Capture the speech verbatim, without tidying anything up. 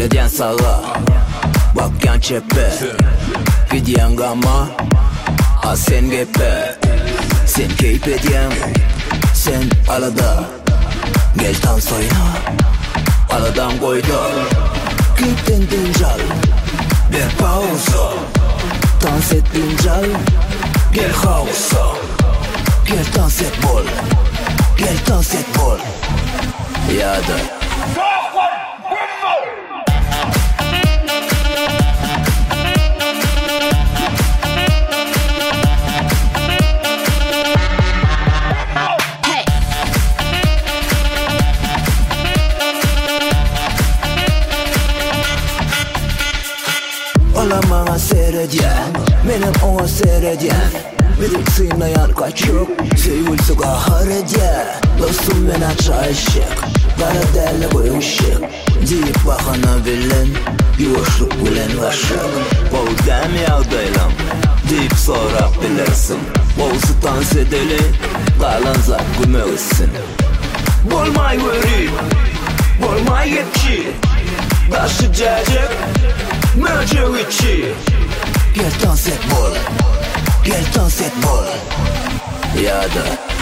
Gidiyen sağa, bak yan çepe. Gidiyen gama, a sen gepe. Sen keyif ediyen, sen alada. Gel dans oyna, aladan koydu. Gittin dincal, bir pauza. Dans et dincal, gel hausa. Gel dans et bol, gel dans et bol. Ya da Olamana seyrediyen, benim ona seyrediyen. Benim sıymayan kaç yok, sevgilisi kahar ediyen. Dostum bana çayışık, kara derle koyun ışık. Deyip bakana bilen, yuvaşlık bilen başlık. Bol dem yağdaylam, deyip sonra bilirsin. Bolsu dans edelim, kalan zat gümelisin. Bolmay verip, bolmay yetki. Taşıcacık, mörcü içi. Gel dans et bol, gel dans et bol. Ya da